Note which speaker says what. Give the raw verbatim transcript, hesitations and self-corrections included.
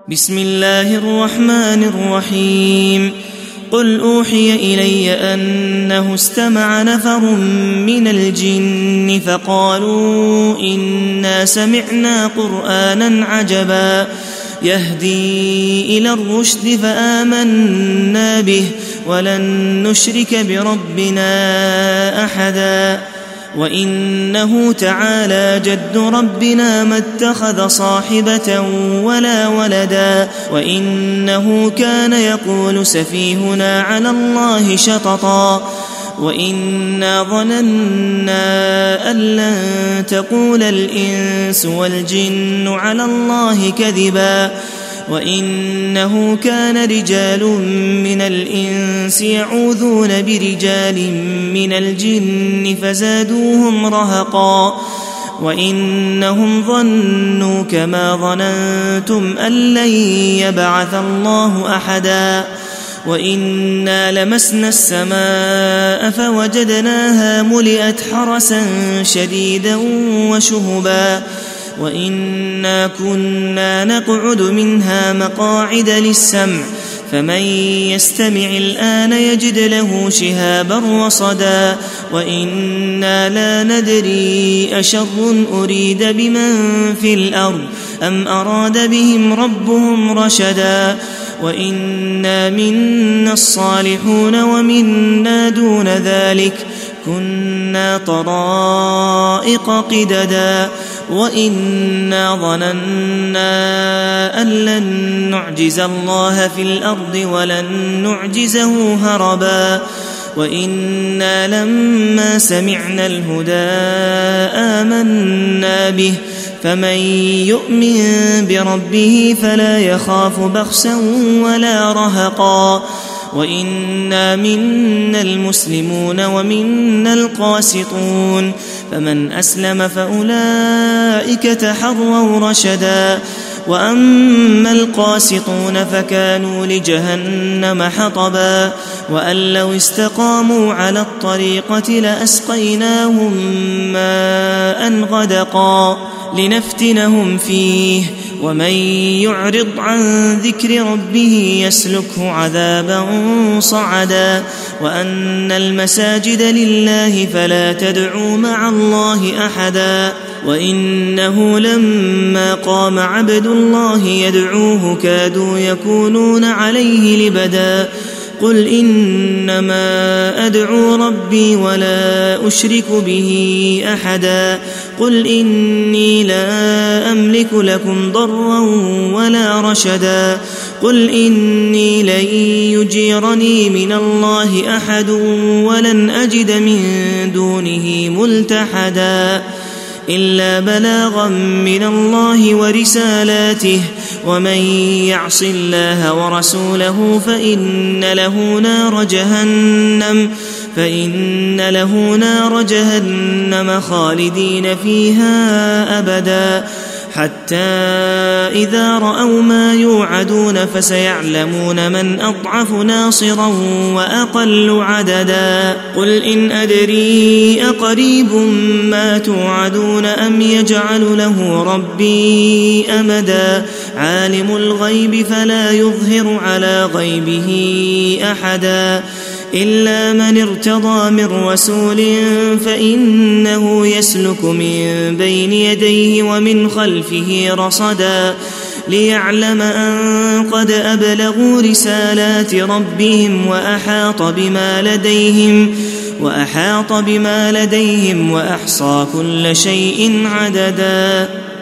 Speaker 1: بسم الله الرحمن الرحيم قل أوحي إلي أنه استمع نفر من الجن فقالوا إنا سمعنا قرآنا عجبا يهدي إلى الرشد فآمنا به ولن نشرك بربنا أحدا وإنه تعالى جد ربنا ما اتخذ صاحبة ولا ولدا وإنه كان يقول سفيهنا على الله شططا وإنا ظننا أن لن تقول الإنس والجن على الله كذبا وإنه كان رجال من الإنس يعوذون برجال من الجن فزادوهم رهقا وإنهم ظنوا كما ظننتم أن لن يبعث الله أحدا وإنا لمسنا السماء فوجدناها ملئت حرسا شديدا وشهبا وإنا كنا نقعد منها مقاعد للسمع فمن يستمع الآن يجد له شهابا رصدا وإنا لا ندري أشر أريد بمن في الأرض أم أراد بهم ربهم رشدا وإنا منا الصالحون ومنا دون ذلك كنا طرائق قددا وإنا ظننا أن لن نعجز الله في الأرض ولن نعجزه هربا وإنا لما سمعنا الهدى آمنا به فمن يؤمن بربه فلا يخاف بخسا ولا رهقا وإنا منا المسلمون ومنا القاسطون فمن أسلم فأولئك تحروا رشدا وأما القاسطون فكانوا لجهنم حطبا وأن لو استقاموا على الطريقة لأسقيناهم ماء غدقا لنفتنهم فيه ومن يعرض عن ذكر ربه يسلكه عذابا صعدا وأن المساجد لله فلا تدعوا مع الله أحدا وإنه لما قام عبد الله يدعوه كادوا يكونون عليه لبدا قل إنما أدعو ربي ولا أشرك به أحدا قل إني لا أملك لكم ضرا ولا رشدا قل إني لن يجيرني من الله أحد ولن أجد من دونه ملتحدا إلا بلاغا من الله ورسالاته ومن يعص الله ورسوله فإن له نار جهنم فإن له نار جهنم خالدين فيها أبدا حتى إذا رأوا ما يوعدون فسيعلمون من أضعف ناصرا وأقل عددا قل إن أدري أقريب ما توعدون أم يجعل له ربي أمدا عالم الغيب فلا يظهر على غيبه أحدا إلا من ارتضى من رسول فإنه يسلك من بين يديه ومن خلفه رصدا ليعلم أن قد أبلغوا رسالات ربهم وأحاط بما لديهم وأحاط بما لديهم وأحصى كل شيء عددا.